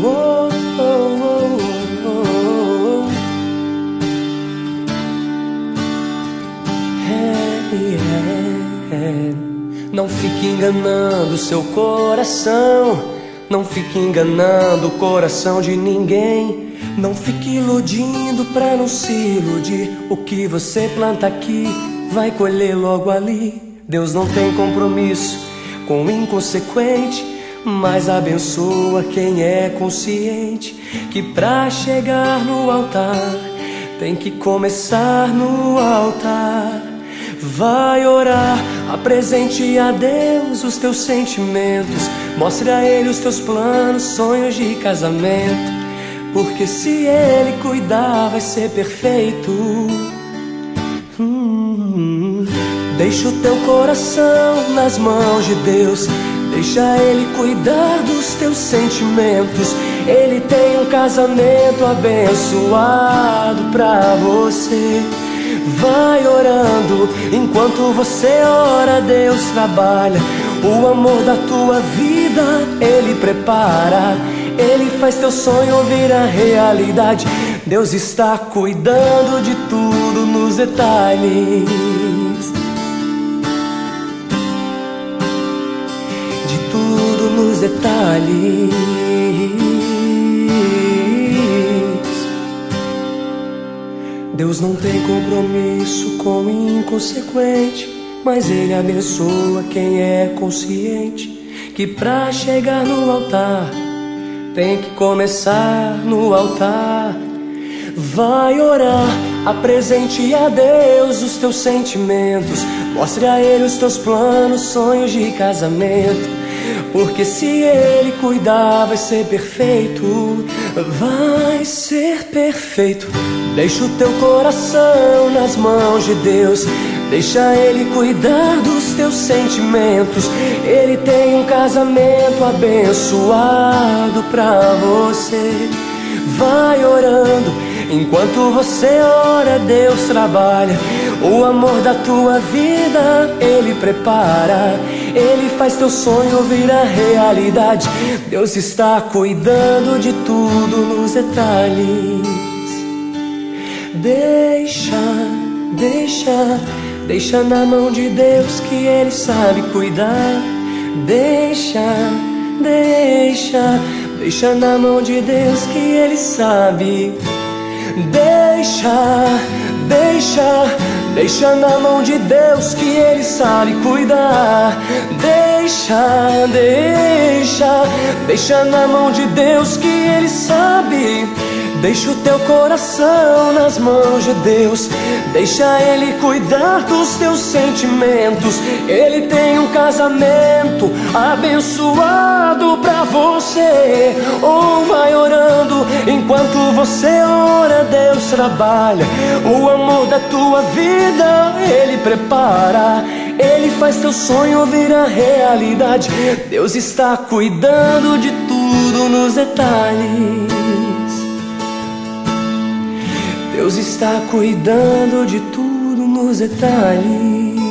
oh, oh, oh, oh. Não fique enganando seu coração, não fique enganando o coração de ninguém. Não fique iludindo pra não se iludir. O que você planta aqui vai colher logo ali. Deus não tem compromisso com o inconsequente, mas abençoa quem é consciente que pra chegar no altar tem que começar no altar. Vai orar, apresente a Deus os teus sentimentos, mostre a Ele os teus planos, sonhos de casamento, porque se Ele cuidar vai ser perfeito. Deixa o teu coração nas mãos de Deus, deixa Ele cuidar dos teus sentimentos. Ele tem um casamento abençoado pra você. Vai orando, enquanto você ora, Deus trabalha. O amor da tua vida Ele prepara. Ele faz teu sonho virar realidade. Deus está cuidando de tudo nos detalhes, de tudo nos detalhes. Deus não tem compromisso com o inconsequente, mas Ele abençoa quem é consciente que pra chegar no altar tem que começar no altar. Vai orar, apresente a Deus os teus sentimentos, mostre a Ele os teus planos, sonhos de casamento, porque se Ele cuidar vai ser perfeito, vai ser perfeito. Deixa o teu coração nas mãos de Deus, deixa Ele cuidar dos teus sentimentos. Ele tem um casamento abençoado pra você. Vai orando, enquanto você ora, Deus trabalha. O amor da tua vida Ele prepara. Ele faz teu sonho virar realidade. Deus está cuidando de tudo nos detalhes. Deixa na mão de Deus que Ele sabe cuidar. Deixa na mão de Deus que Ele sabe. Deixa na mão de Deus que Ele sabe cuidar. Deixa na mão de Deus que Ele sabe. Deixa o teu coração nas mãos de Deus, deixa Ele cuidar dos teus sentimentos. Ele tem um casamento abençoado pra você. Oh, vai orando, enquanto você ora, Deus trabalha. O amor da tua vida Ele prepara. Ele faz teu sonho virar realidade. Deus está cuidando de tudo nos detalhes. Deus está cuidando de tudo nos detalhes.